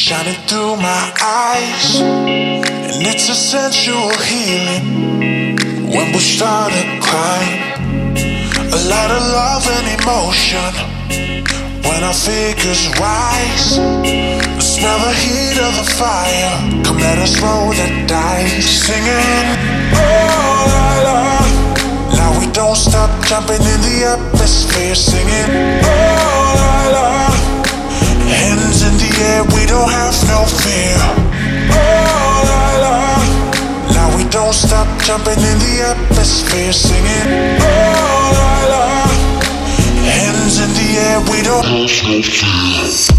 shining through my eyes, and it's a sensual healing. When we started crying, a lot of love and emotion. When our figures rise, smell the heat of the fire. Come let us roll the dice, singing oh la la. Now we don't stop jumping in the atmosphere, singing oh la la. Hands in the air, we don't have no fear. Oh la la. Now we don't stop jumping in the atmosphere, singing oh la la. Hands in the air, we don't have no fear.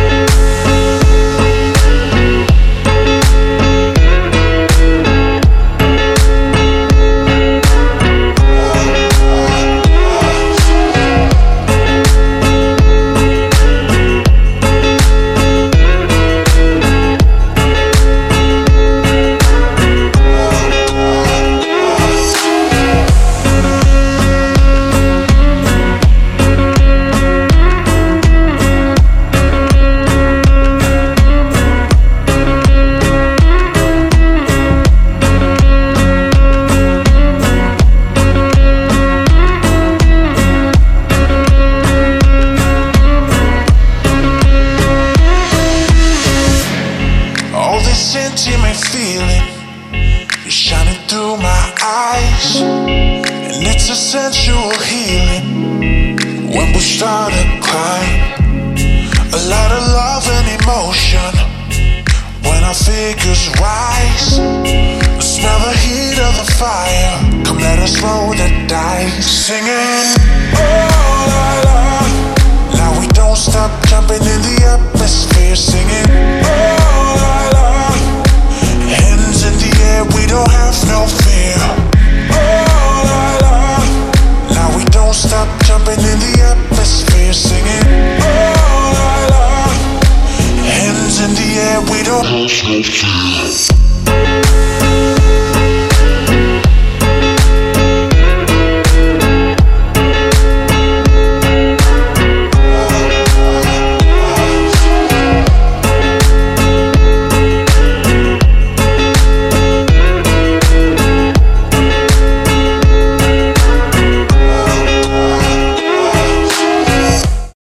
Intimate feeling is shining through my eyes, and it's a sensual healing. When we started crying, a lot of love and emotion. When our figures rise, smell the heat of the fire. Come let us roll the dice, singing oh la la. Now we don't stop jumping in the atmosphere, singing oh la la. Hands in the air, we don't have no fear. Oh la la. Now we don't stop jumping in the atmosphere, singing oh la la. Hands in the air, we don't have no fear.